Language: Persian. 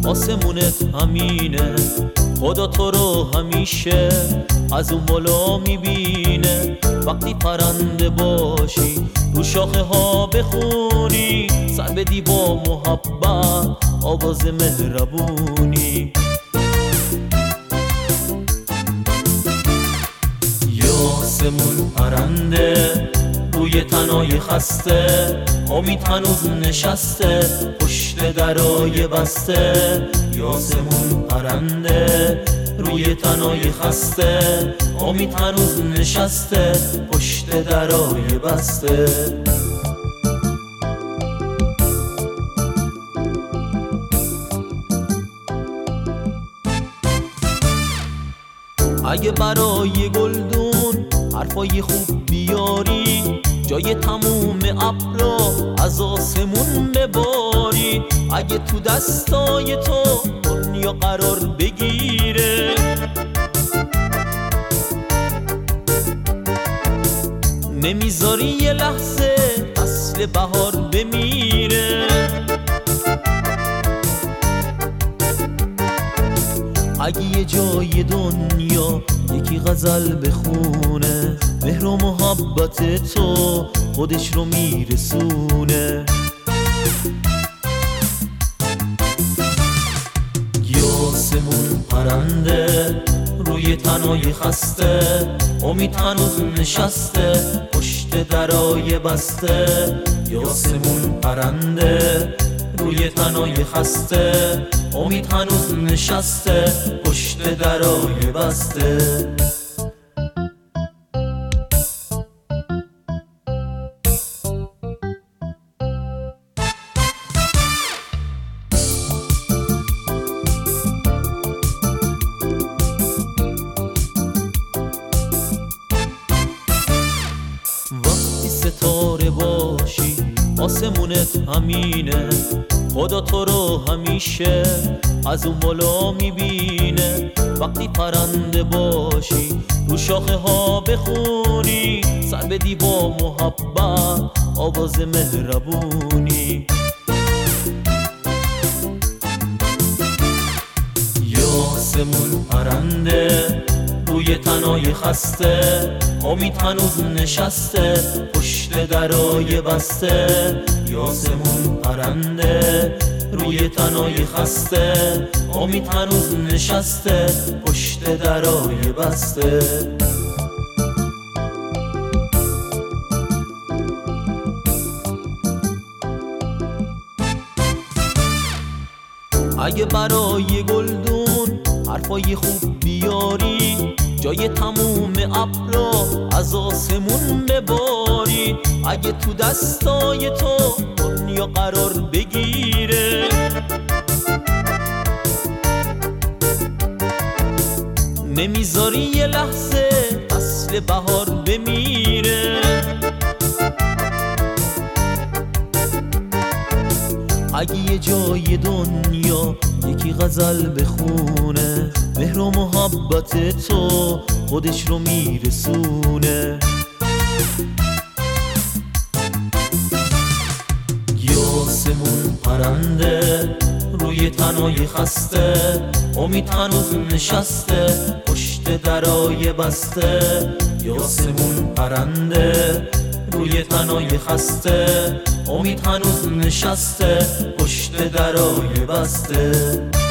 آسمونت همینه، خدا تو رو همیشه از اون بالا میبینه. وقتی پرنده باشی رو شاخه ها بخونی، سر بدی با محبت آواز مهربونی. آسمون پرنده روی تنای خسته، امید هنوز نشسته پشت درای بسته. آسمون پرنده روی تنای خسته، امید هنوز نشسته پشت درای بسته. اگه برای گلدون حرفای خوب بیاری، جای تموم ابرا از آسمون بباری. اگه تو دستای تو دنیا قرار بگیره، نمیذاری یه لحظه فصل بهار بمیره. اگه یه جای دنیا یکی غزل بخونه، مهر و محبت تو خودش رو میرسونه. آسمون پرنده روی تنای خسته، امید هنوز نشسته پشت درای بسته. آسمون پرنده روی تنای خسته، امید هنوز نشسته پشت درای بسته. وقتی ستاره باشی آسمونت همینه، خدا تو رو همیشه از اون بالا میبینه. وقتی پرنده باشی رو شاخه ها بخونی، سر بدی با محبت آواز مهربونی. آسمون پرنده روی تنای خسته، امید هنوز نشسته پشت درای بسته. آسمون پرنده روی تنای خسته، امید هنوز نشسته پشت درای بسته. اگه برای گلدون حرفای خوب بیاری، جای تموم ابرا از آسمون بباری. اگه تو دستای تو دنیا قرار بگیره، نمیذاری یه لحظه فصل بهار بمیره. اگه یه جای دنیا یکی غزل بخونه، مهر و محبت تو خودش رو میرسونه. آسمون پرنده روی تنای خسته، امید هنوز نشسته پشت درای بسته. آسمون پرنده روی تنای خسته، امید هنوز نشسته پشت درای بسته.